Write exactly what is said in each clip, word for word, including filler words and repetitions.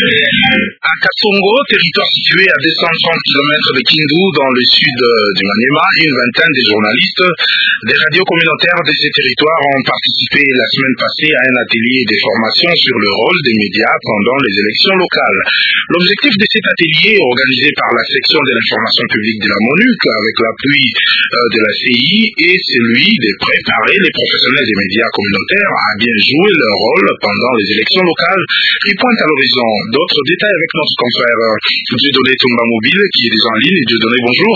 À Kasongo, territoire situé à deux cent trente kilomètres de Kindu, dans le sud du Maniema, une vingtaine de journalistes des radios communautaires de ces territoires ont participé la semaine passée à un atelier de formation sur le rôle des médias pendant les élections locales. L'objectif de cet atelier, organisé par la section de l'information publique de la MONUC avec l'appui de la C I, est celui de préparer les professionnels des médias communautaires à bien jouer leur rôle pendant les élections locales qui pointent à l'horizon. D'autres détails avec notre confrère Dieudonné Tumba Mobile qui est déjà en ligne. Dieudonné, bonjour.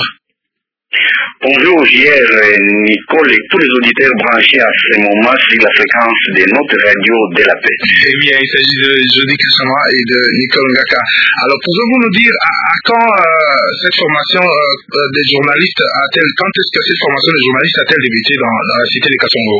Bonjour J R, Nicole et tous les auditeurs branchés à ce moment sur la fréquence de notre radio de la paix. Eh bien, il s'agit de Jody Kassama et de Nicole Ngaka. Alors, pouvez-vous nous dire à, à quand euh, cette formation euh, des journalistes a-t-elle, quand est-ce que cette formation des journalistes a-t-elle débuté dans, dans la cité de Kasongo?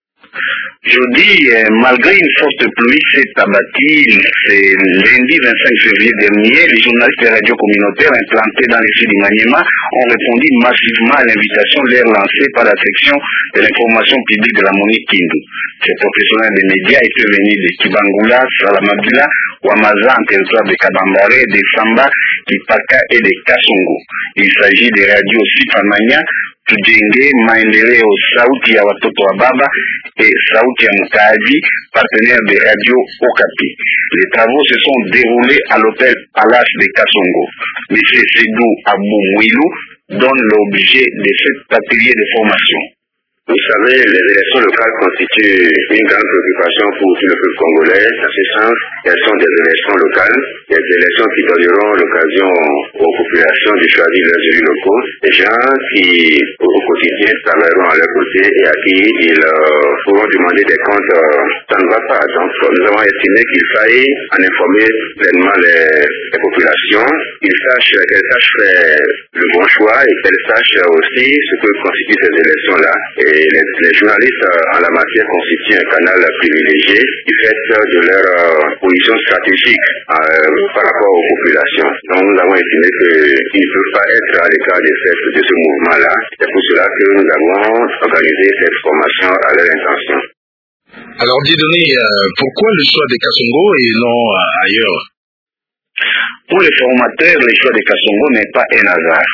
Je dis, euh, malgré une forte pluie s'est abattue, c'est lundi vingt-cinq février dernier, les journalistes de radio communautaires implantés dans les sud du Maniema ont répondu massivement à l'invitation leur lancée par la section de l'information publique de la MONUC Kindu. Ces professionnels des médias étaient venus de Kibangula, Salamabila, Wamaza en territoire de Kabambare, de Samba, Kipaka et de Kasongo. Il s'agit des radios Sifamania, Tujenge, Maendeleo, Sauti ya Watoto wa Baba et Sauti ya Mukaaji, partenaires des radios Okapi. Les travaux se sont déroulés à l'hôtel Palace de Kasongo. M. Sedou Abou Mouilou donne l'objet de cet atelier de formation. Vous savez, les élections locales constituent une grande préoccupation pour tout le peuple congolais. À ce sens, elles sont des élections locales, des élections qui donneront l'occasion aux populations de choisir leurs élus locaux, des gens qui, au quotidien, travailleront à leur côté et à qui ils euh, pourront demander des comptes. Euh, ça ne va pas. Donc, nous avons estimé qu'il fallait en informer pleinement les, les populations, qu'ils sachent, qu'elles sachent faire le bon choix et qu'elles sachent aussi ce que constituent ces élections-là. Et les, les journalistes euh, en la matière constituent un canal privilégié du fait de leur euh, position stratégique euh, par rapport aux populations. Donc nous avons estimé qu'ils ne peuvent pas être à l'écart de, de ce mouvement-là. C'est pour cela que nous avons organisé cette formation à leur intention. Alors Dieudonné, euh, pourquoi le choix de Kasongo et non euh, ailleurs? Pour les formateurs, le choix de Kasongo n'est pas un hasard.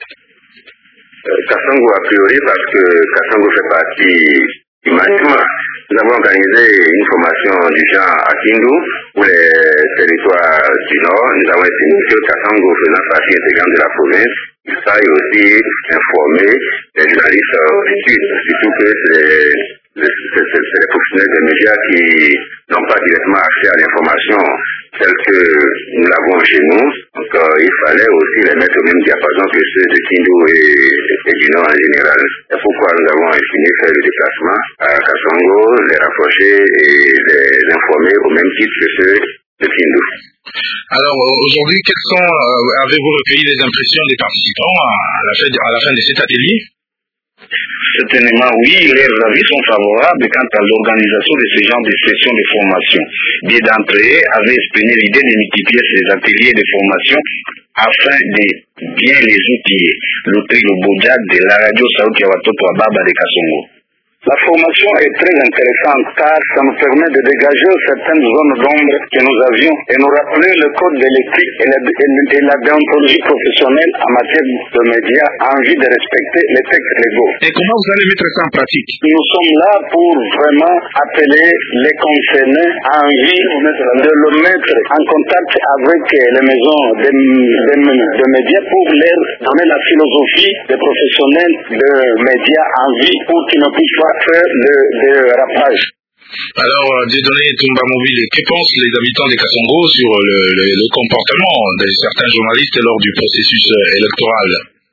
Kasongo a priori parce que Kasongo fait partie du Maniema. Nous avons organisé une formation du genre à Kindu pour les territoires du Nord. Nous avons estimé que Kasongo faisant partie intégrante de la province, il fallait aussi informer les journalistes d'études, surtout que c'est c'est les professionnels des médias qui n'ont pas directement accès à l'information telle que nous l'avons chez nous. Donc euh, il fallait aussi les mettre au même diapason que ceux de Kindu et, et du Nord en général. C'est pourquoi nous avons estimé faire le déplacement à Kasongo, les rapprocher et les informer au même titre que ceux de Kindu. Alors aujourd'hui, quelles sont, euh, avez-vous recueilli les impressions des participants à la fin de, à la fin de cet atelier? Certainement, oui, les avis sont favorables quant à l'organisation de ce genre de sessions de formation. Bien d'entre eux avaient exprimé l'idée de multiplier ces ateliers de formation afin de bien les outiller. L'auteur Bodja de la radio Sauti ya Watoto wa Baba de Kasongo. La formation est très intéressante car ça nous permet de dégager certaines zones d'ombre que nous avions et nous rappeler le code de l'éthique et la, et la déontologie professionnelle en matière de médias en vue de respecter les textes légaux. Et comment vous allez mettre ça en pratique? Nous sommes là pour vraiment appeler les concernés en vue de le mettre en contact avec les maisons de, de, de médias pour leur donner la philosophie des professionnels de médias en vue pour qu'ils ne puissent pas faire le, le rappage. Alors, Dieudonné Tumba Mobile, que pensent les habitants de Kasongo sur le, le, le comportement de certains journalistes lors du processus électoral?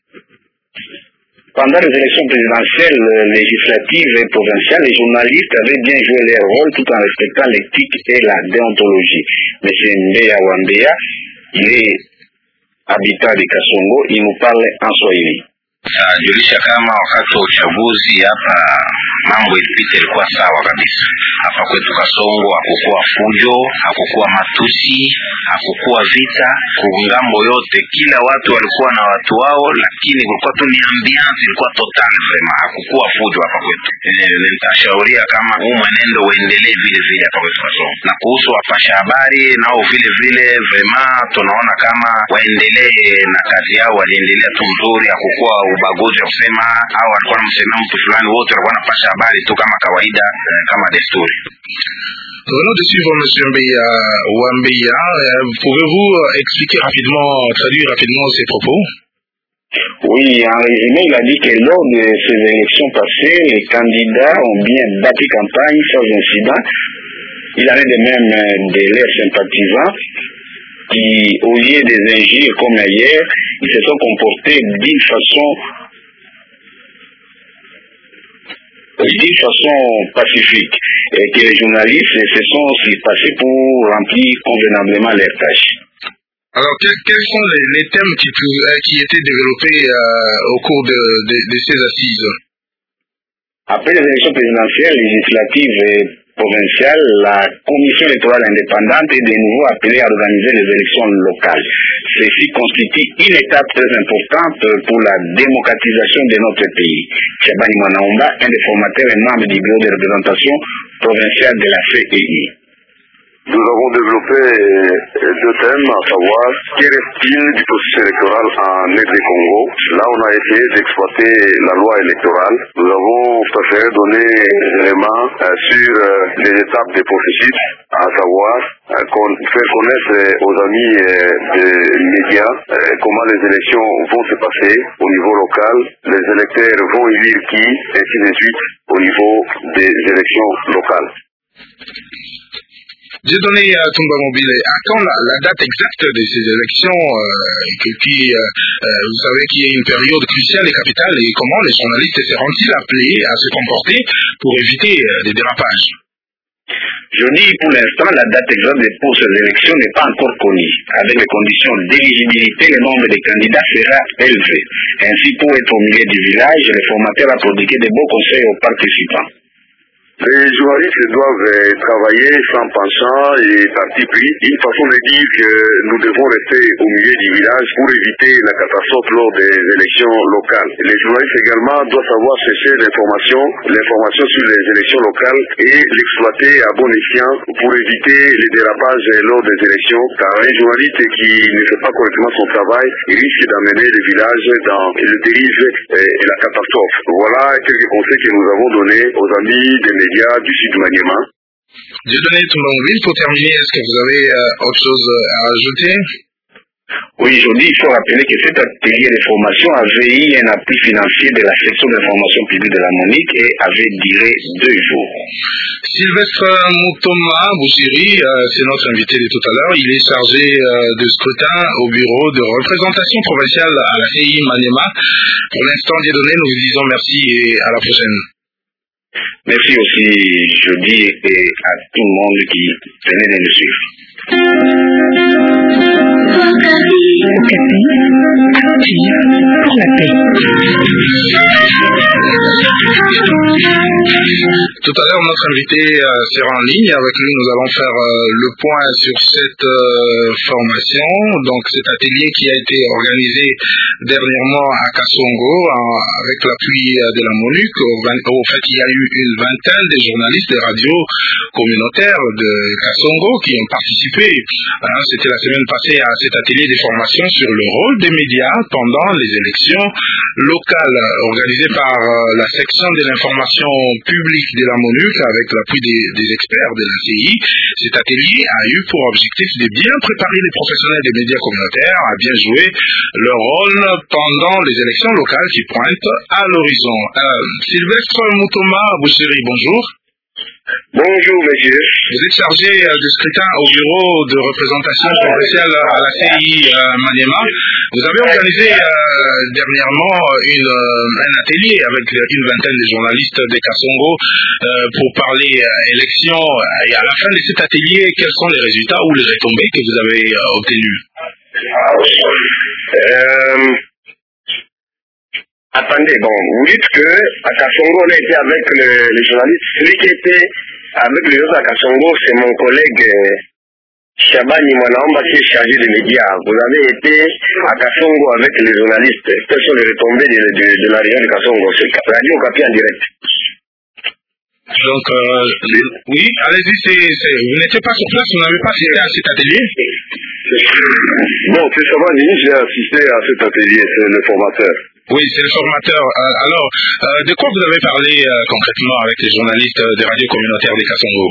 Pendant les élections présidentielles, législatives et provinciales, les journalistes avaient bien joué leur rôle tout en respectant l'éthique et la déontologie. M. Mbeya Wambeya, il est habitant de Kasongo, il nous parle en Swahili. Julisha kama wakati wa uchaguzi hapa mambo ilipita ilikuwa sawa kabisa. Hapa kwetu Kasongo hakukuwa fujo, hakukuwa matusi, hakukuwa vita, kungambo yote kila watu walikuwa na watu wao, lakini kulikuwa tu ni ambiance ilikuwa total vrema, hakukuwa fujo hapa kwetu. Nitashauria kama huu mwenendo uendelee vile vile hapa kwetu Kasongo. Na kuhusu wapasha habari nao vile vile vrema tunaona kama waendelee na kazi yao, waliendelea tu mzuri, hakukuwa ubaguzi wa kusema au alikuwa anamsema mtu fulani, wote walikuwa wanapasha habari tu kama kawaida, kama desturi. Nous venons de suivre M. Mbeya Wambeya. Pouvez-vous expliquer rapidement, traduire rapidement ces propos? Oui, en résumé, il a dit que lors de ces élections passées, les candidats ont bien battu campagne sans incident. Il en est de même de leurs sympathisants qui, au lieu des injures comme hier, ils se sont comportés d'une façon d'une façon pacifique, et que les journalistes se sont aussi passés pour remplir convenablement leurs tâches. Alors, quels, quels sont les, les thèmes qui, qui étaient développés euh, au cours de, de, de ces assises? Après les élections présidentielles, législatives et provinciales, la Commission électorale indépendante est de nouveau appelée à organiser les élections locales. Ceci constitue une étape très importante pour la démocratisation de notre pays. Chabani Mwanaumba, un des formateurs et membre du bureau de représentation provinciale de la C E I. Nous avons développé deux thèmes, à savoir quel est-il du processus électoral en R D Congo. Là, on a essayé d'exploiter la loi électorale. Nous avons préféré donner des éléments euh, sur euh, les étapes des processus, à savoir euh, faire connaître euh, aux amis euh, des médias euh, comment les élections vont se passer au niveau local, les électeurs vont élire qui, et ainsi de suite, au niveau des élections locales. J'ai donné à Tumba Mobile à quand la, la date exacte de ces élections, euh, et puis euh, euh, vous savez qu'il y a une période cruciale et capitale, et comment les journalistes seront-ils appelés à se comporter pour éviter euh, des dérapages? Je dis pour l'instant, la date exacte pour ces élections n'est pas encore connue. Avec les conditions d'éligibilité, le nombre de candidats sera élevé. Ainsi, pour être au milieu du village, les formateurs ont prodigué de beaux conseils aux participants. Les journalistes doivent travailler sans penchant et parti pris. Une façon de dire que nous devons rester au milieu du village pour éviter la catastrophe lors des élections locales. Les journalistes également doivent savoir chercher l'information, l'information sur les élections locales et l'exploiter à bon escient pour éviter les dérapages lors des élections, car un journaliste qui ne fait pas correctement son travail risque d'amener le village dans le dérive et la catastrophe. Voilà quelques conseils que nous avons donnés aux amis des médias du sud du Maniema. J'ai donné tout mon ville. Pour terminer, est-ce que vous avez euh, autre chose à ajouter? Oui, je dis, il faut rappeler que cet atelier de formation avait eu un appui financier de la section d'information publique de la Monique et avait duré deux jours. Sylvestre Moutoma Bouchiri, euh, c'est notre invité de tout à l'heure. Il est chargé euh, de scrutin au bureau de représentation provinciale à la C I Maniema. Pour l'instant, Dieudonné, nous vous disons merci et à la prochaine. Merci aussi, je dis, et à tout le monde qui venait de nous suivre. Tout à l'heure, notre invité euh, sera en ligne. Avec lui, nous allons faire euh, le point sur cette euh, formation. Donc, cet atelier qui a été organisé dernièrement à Kasongo en, avec l'appui euh, de la MONUC. Au, au fait, il y a eu une vingtaine de journalistes de radio communautaires de Kasongo qui ont participé. Hein, c'était la semaine passée à cet atelier de formation sur le rôle des médias pendant les élections locales organisées par euh, la section de l'information publique de la MONUC avec l'appui des, des experts de la C I. Cet atelier a eu pour objectif de bien préparer les professionnels des médias communautaires à bien jouer leur rôle pendant les élections locales qui pointent à l'horizon. Euh, Sylvestre Moutoma Bouchiri, bonjour. Bonjour, monsieur. Vous êtes chargé euh, de scrutin au bureau de représentation provinciale à la C I euh, Maniema. Vous avez organisé euh, dernièrement une, euh, un atelier avec une vingtaine de journalistes de Kasongo euh, pour parler euh, élection. Et à la fin de cet atelier, quels sont les résultats ou les retombées que vous avez euh, obtenus? Euh, Attendez, bon, vous dites que à Kasongo, on a été avec le, les journalistes. Celui qui était avec les autres à Kasongo, c'est mon collègue euh, Chabani Mwanaomba qui est chargé des médias. Vous avez été à Kasongo avec les journalistes. Quelles sont les retombées de, de, de la région de Kasongo? C'est Radio Okapi en direct. Donc, euh, oui, allez-y, c'est, c'est, vous n'étiez pas sur place, vous n'avez pas assisté à cet atelier? Bon, c'est Chabani, j'ai assisté à cet atelier, c'est le formateur. Oui, c'est le formateur. Euh, alors, euh, de quoi vous avez parlé euh, concrètement avec les journalistes euh, des radios communautaires de Kasongo?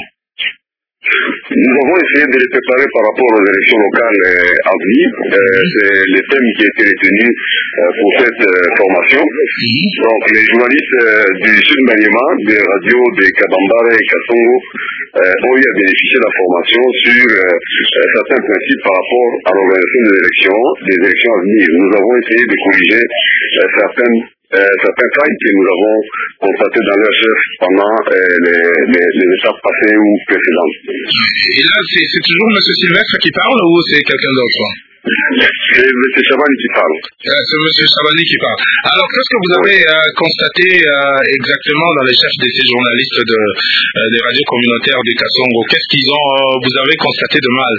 Nous avons essayé de les préparer par rapport aux élections locales euh, à venir. Euh, c'est le thème qui a été retenu euh, pour cette euh, formation. Mm-hmm. Donc, les journalistes euh, du Sud Maniema, des radios de Kabambare et Kasongo, euh, ont eu à bénéficier de la formation sur euh, euh, certains principes par rapport à l'organisation des élections, des élections à venir. Nous avons essayé de corriger euh, certaines Euh, certains failles que nous avons constatés dans leur chef pendant euh, les, les, les étapes passées ou précédentes. Et là, c'est, c'est toujours M. Sylvestre qui parle ou c'est quelqu'un d'autre? C'est M. Chabani qui parle. Euh, c'est M. Chabani qui parle. Alors, qu'est-ce que vous avez euh, constaté euh, exactement dans les chefs de ces journalistes de, euh, des radios communautaires de Kasongo? Qu'est-ce qu'ils ont, euh, vous avez constaté de mal?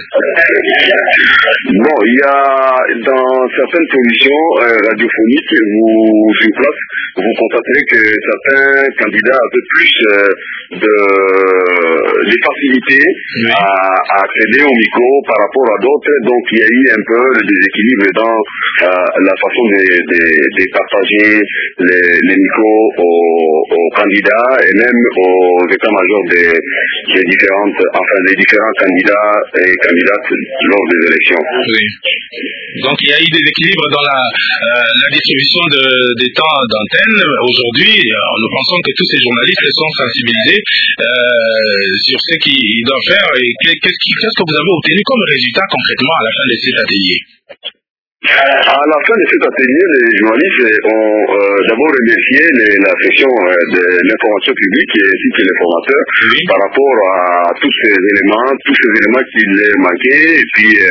Bon, il y a dans certaines positions euh, radiophoniques, vous, sur place, vous constaterez que certains candidats avaient plus euh, de, de facilité oui. à, à accéder au micro par rapport à d'autres. Donc, il y a eu un peu le déséquilibre dans euh, la façon de, de, de partager les, les micros aux, aux candidats et même aux états-majors des, des différentes, enfin des différents candidats et candidates lors des élections. Oui. Donc il y a eu des équilibres dans la, euh, la distribution de, des temps d'antenne. Aujourd'hui, nous pensons que tous ces journalistes sont sensibilisés euh, sur ce qu'ils doivent faire et qu'est-ce, qui, qu'est-ce que vous avez obtenu comme résultat concrètement à la fin de cet atelier? À la fin de cet atelier, les journalistes ont euh, d'abord remercié les, la section euh, de l'information publique ainsi que les formateurs oui. par rapport à tous ces éléments, tous ces éléments qui les manquaient et puis euh,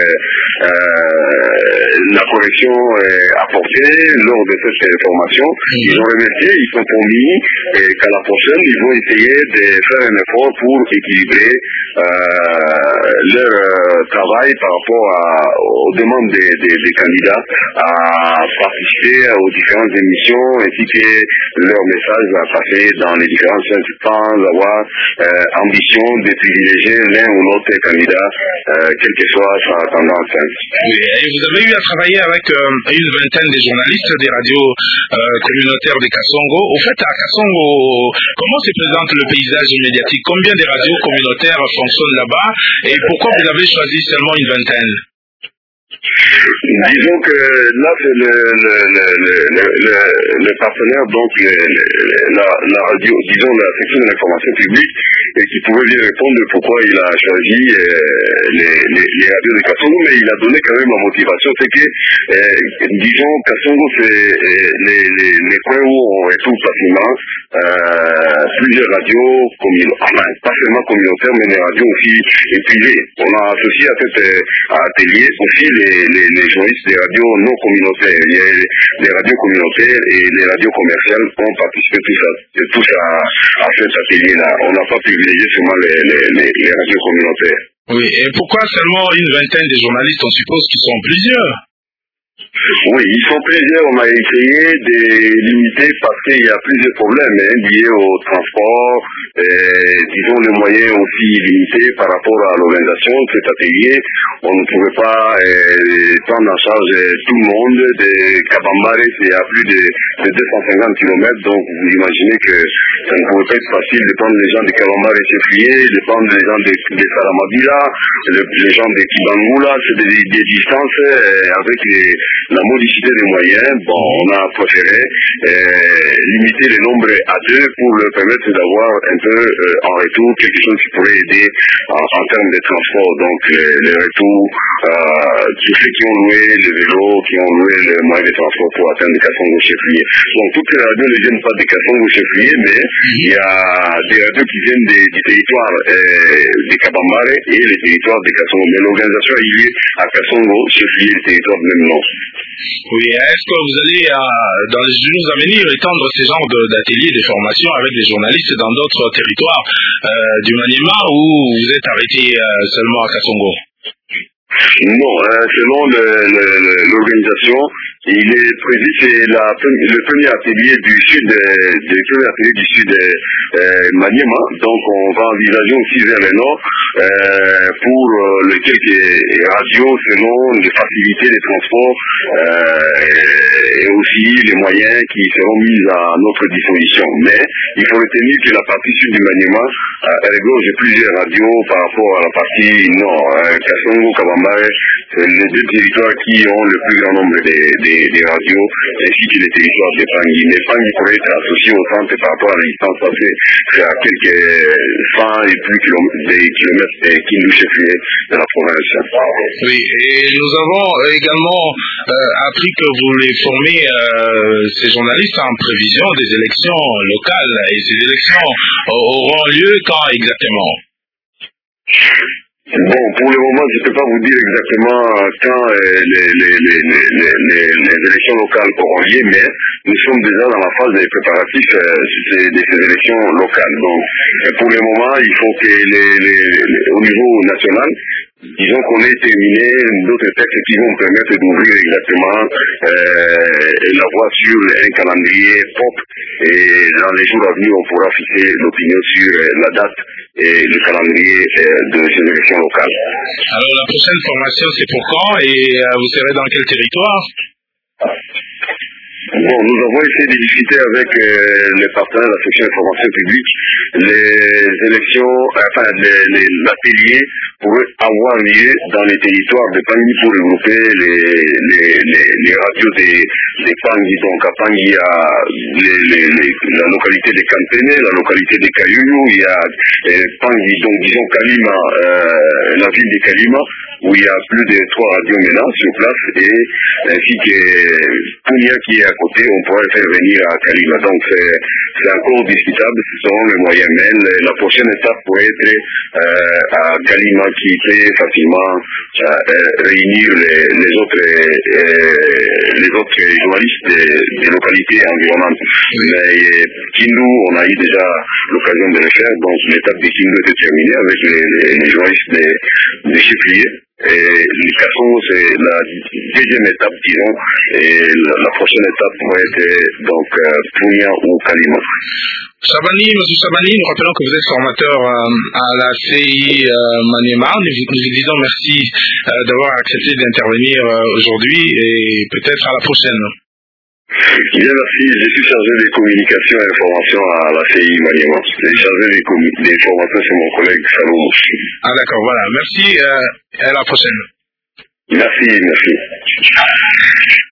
euh, la correction est apportée lors de cette formation. Oui. Ils ont remercié, ils sont promis et qu'à la prochaine, ils vont essayer de faire un effort pour équilibrer euh, leur euh, travail par rapport à, aux demandes des, des, des candidats à participer aux différentes émissions ainsi que leur message à passer dans les différentes chaînes sans avoir euh, ambition de privilégier l'un ou l'autre candidat, euh, quelle que soit sa tendance. Oui, et vous avez eu à travailler avec euh, une vingtaine de journalistes des radios euh, communautaires de Kasongo. Au fait, à Kasongo, comment se présente le paysage médiatique? Combien de radios communautaires fonctionnent là-bas et pourquoi vous avez choisi seulement une vingtaine? Disons que là, c'est le, le, le, le, le, le partenaire, donc le, la, la radio, disons la section de l'information publique, et qui pouvait bien répondre pourquoi il a choisi euh, les, les, les radios de Kasongo, mais il a donné quand même la motivation, c'est que, euh, disons, Kasongo, c'est euh, les, les, les coins où on retrouve facilement euh, plusieurs radios, enfin, pas seulement communautaires, mais des radios aussi privées. On a associé à cet euh, atelier aussi les Les, les, les journalistes des radios non communautaires. Il y a les radios communautaires et les radios commerciales ont participé tous à, tous à, à cet atelier-là. On n'a pas privilégié seulement les, les, les, les radios communautaires. Oui, et pourquoi seulement une vingtaine de journalistes? On suppose qu'ils sont plusieurs. Oui, ils sont plusieurs. On a essayé de limiter parce qu'il y a plusieurs problèmes hein, liés au transport, et, disons les moyens aussi limités par rapport à l'organisation de cet atelier. On ne pouvait pas euh, prendre en charge tout le monde. De Kabambare, c'est à plus de, de deux cent cinquante kilomètres, donc vous imaginez que ça ne pouvait pas être facile de prendre les gens de Kabambare Chefrier, de prendre les gens de, de Saramabila, les, les gens de Kibangula, c'est des, des distances euh, avec les la modicité des moyens. Bon, on a préféré euh, limiter le nombre à deux pour leur permettre d'avoir un peu euh, en retour quelque chose qui pourrait aider en, en termes de transport. Donc, euh, le retour euh, tous ceux qui ont loué le vélo, qui ont loué le moyen de transport pour atteindre Kassongo chef-lieu. Bon, toutes les radios ne viennent pas de Kassongo chef-lieu, mais il y a des radios qui viennent des, du territoire euh, de Kabambare et les territoires de Kassongo. Mais l'organisation est liée à Kassongo chef-lieu, le territoire de même nom. Oui, est-ce que vous allez, euh, dans les jours à venir, étendre ces genres d'ateliers, de formations avec les journalistes dans d'autres territoires euh, du Maniema, ou vous êtes arrêté euh, seulement à Kassongo? Non, euh, selon l'organisation, il est prévu, c'est la, le premier atelier du sud, euh, le premier atelier du sud euh, Maniema. Donc on va envisager aussi vers le nord euh, pour euh, les quelques radios selon les facilités de transport euh, et aussi les moyens qui seront mis à notre disposition. Mais il faut retenir que la partie sud du Maniema euh, regorge plusieurs radios par rapport à la partie nord. Euh, Kassongo, Kabambare, c'est les deux territoires qui ont le plus grand nombre de, de, de radios, ainsi que les territoires de Pangui. Mais Pangui pourrait être associé au centre par rapport à la distance passée, c'est à quelques cent et plus kilomètres, des kilomètres de Kindu chef-lieu de la province. Oui, et nous avons également euh, appris que vous voulez former euh, ces journalistes en prévision des élections locales, et ces élections auront lieu quand exactement? Bon, pour le moment, je ne peux pas vous dire exactement quand euh, les, les, les, les, les, les élections locales auront lieu, mais nous sommes déjà dans la phase des préparatifs euh, de ces élections locales. Donc, pour le moment, il faut que les, les, les, au niveau national, disons qu'on ait terminé d'autres textes qui vont permettre d'ouvrir exactement euh, la voie sur un calendrier propre, et dans les jours à venir, on pourra fixer l'opinion sur euh, la date et le calendrier euh, de ces élections locales. Alors la prochaine formation, c'est pour quand, et euh, vous serez dans quel territoire? Bon, nous avons essayé de discuter avec euh, les partenaires de la section information publique. Les élections, enfin, l'atelier pourrait avoir lieu dans les territoires de Pangui pour regrouper les, les, les, les radios des, des Pangui. Donc à Pangui, il y a les, les, les, la localité de Campene, la localité de Kayulu, il y a euh, Pangui, donc disons Kalima, euh, la ville de Kalima, où il y a plus de trois radios maintenant sur place, et ainsi que Punia qui est à côté, on pourrait faire venir à Kalima. Donc c'est encore discutable selon les moyens, mais la prochaine étape pourrait être euh, à Kalima, qui peut facilement euh, euh, réunir les, les autres euh, les autres journalistes des, des localités environnantes. Mais euh, Kindu, on a eu déjà l'occasion de le faire, donc l'étape de Kindu est terminée avec les, les, les journalistes des, des chefliers. Et le Kassongo, c'est la deuxième étape, disons, et la, la prochaine étape pourrait être donc euh, Punia ou Kalima. Chabani, M. Chabani, nous rappelons que vous êtes formateur euh, à la C I euh, Maniema. Nous, nous vous disons merci euh, d'avoir accepté d'intervenir euh, aujourd'hui, et peut-être à la prochaine. Bien, merci. Je suis chargé des communications et informations à la C I Maniema. Je suis chargé des, des informations, c'est mon collègue Salomon. Ah d'accord, voilà. Merci, euh, et à la prochaine. Merci, merci.